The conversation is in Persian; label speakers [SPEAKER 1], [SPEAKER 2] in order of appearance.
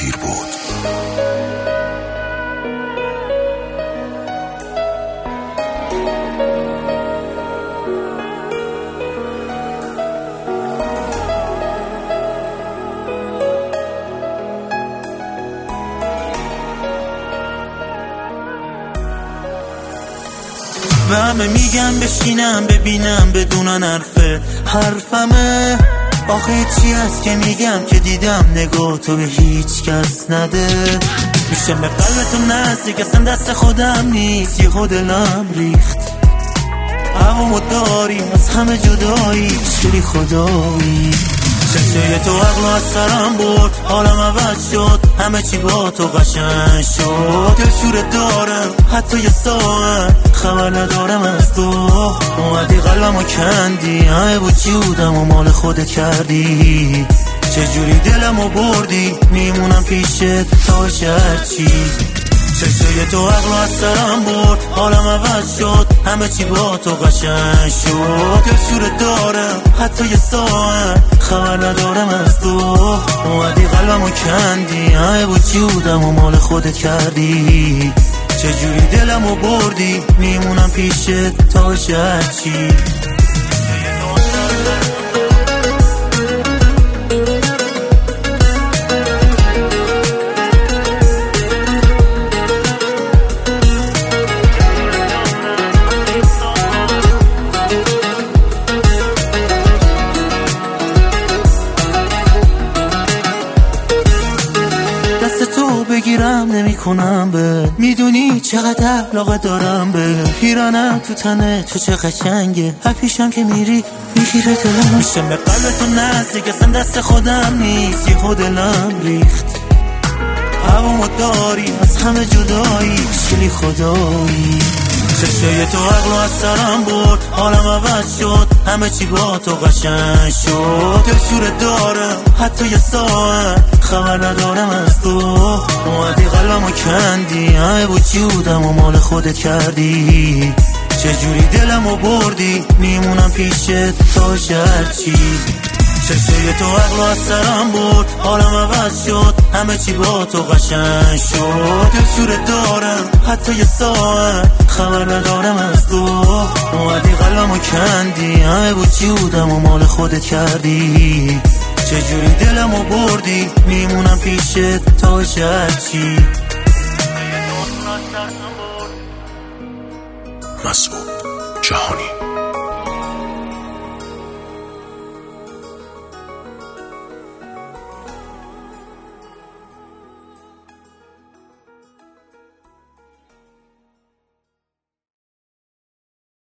[SPEAKER 1] تیر بود.
[SPEAKER 2] به همه میگم بشینم ببینم بدونن حرفمه. آخه چی هست که میگم که دیدم نگاه تو به هیچ کس نده. میشه به قلبتو نزدیک اصلا دست خودم نیست. یه دلم ریخت هوامو داری از همه جدایی شری خدایی. چشای تو عقل از سرم برد حالم عوض شد همه چی با تو قشنگ شد. دلشوره دارم حتی یه ساعت خبر ندارم از تو. اومدی قلبمو کندی همه وجودم و مال خودت کردی. چجوری دلمو بردی میمونم پیشت تا هرچی. چشای تو عقل از سرم برد حالم عوض شد همه چی با تو قشنگ شد. دلشوره دارم حتی یه ساعت خبر ندارم از تو. اومدی قلبمو کندی همه وجودم و مال خودت کردی. چجوری دلمو بردی میمونم پیشت تا هرچی. بگیرم نمی کنم به میدونی چقدر علاقه دارم به پیرانم تو تنه تو چه قشنگه. پیشم که میری میگیره دلم. میشم به قلبتو نزدیک اصلا دست خودم نیست. یه دلم ریخت هوامو داری از همه جدایی شلی خدایی. چشای تو عقل از سرم برد حالم عوض شد همه چی با تو قشنگ شد. دلشوره دارم حتی یه ساعت خبر ندارم از تو. اومدی قلبمو کندی همه وجودم و مال خودت کردی. چجوری دلمو بردی میمونم پیشت تا هرچی. چشای تو عقل از سرم برد حالم عوض شد همه چی با تو قشنگ شد. دلشوره دارم حتی یه ساعت خبر ندارم از تو. اومدی قلبمو کندی همه وجودم و مال خودت کردی. چجوری دلمو بردی میمونم پیشت تا هرچی.
[SPEAKER 1] مسعود جهانی.